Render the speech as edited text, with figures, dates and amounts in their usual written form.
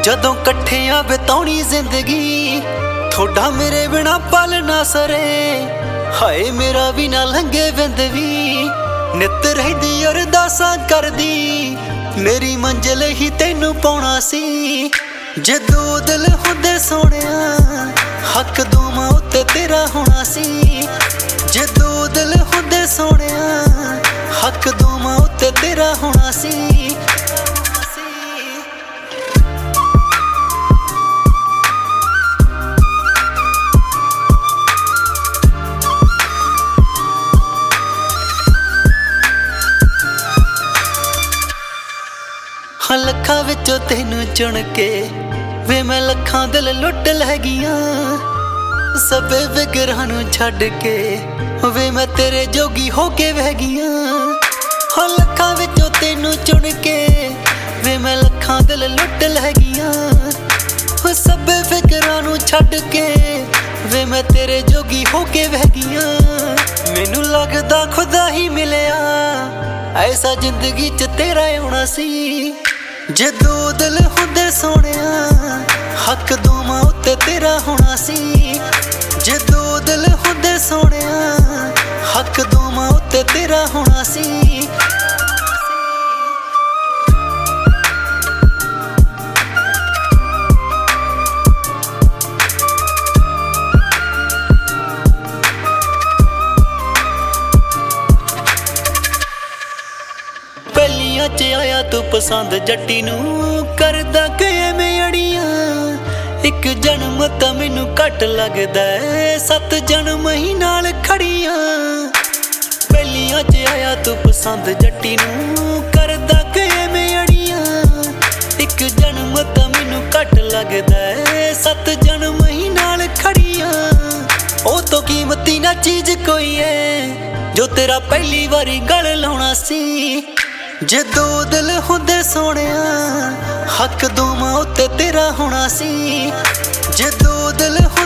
जदों कट्ठियां बिताउणी जिंदगी थोड़ा मेरे बिना पल ना सरे। हाय मेरा भी ना लंघे बिंद भी नित रहिंदी अरदासां करदी मेरी मंजिल ही तैनू पाउणा सी। जे दो दिल हुंदे सोहणिया हक दोवां उत्ते तेरा होना सी। जे दो दिल हुंदे सोहणिया हक दोवां उत्ते तेरा होना सी। लखां विचों तैनू चुन के वे मैं लखां दिल लुट लै गईयां। सबे फिकरां नू छड्ड के वे मैं तेरे जोगी हो के बह गईयां। लखां विचों तैनू चुन के वे मैं लखां दिल लुट लै गईयां। सबे फिकरां नू छड्ड के वे मैं तेरे जोगी हो के बह गईयां। मैनू लगदा खुदा ही मिलिया ऐसा जिंदगी च तेरा होना सी। जे दो दिल हुंदे सोहणिया हक दोवां उत्ते तेरा होना सी। जे दो दिल हुंदे सोहणिया हक दोवां उत्ते तेरा होना सी। पहलियां च आया तू पसंद जट्टी नू करदा किवें अड़ियां। एक जन्म तां मैनू घट लगदा है 7 जन्म ही नाल खड़ियां। पहलियां च आया तू पसंद जट्टी नू करदा किवें अड़ियां। एक जन्म तां मैनू घट लगदा है 7 जन्म ही नाल खड़ियां। ओ तो कीमती ना चीज कोई है जो तेरा पहली वारी गल लाउणा सी। जे दो दिल हुंदे सोहणिया हक दोवां उत्ते तेरा होना सी। जे दो दिल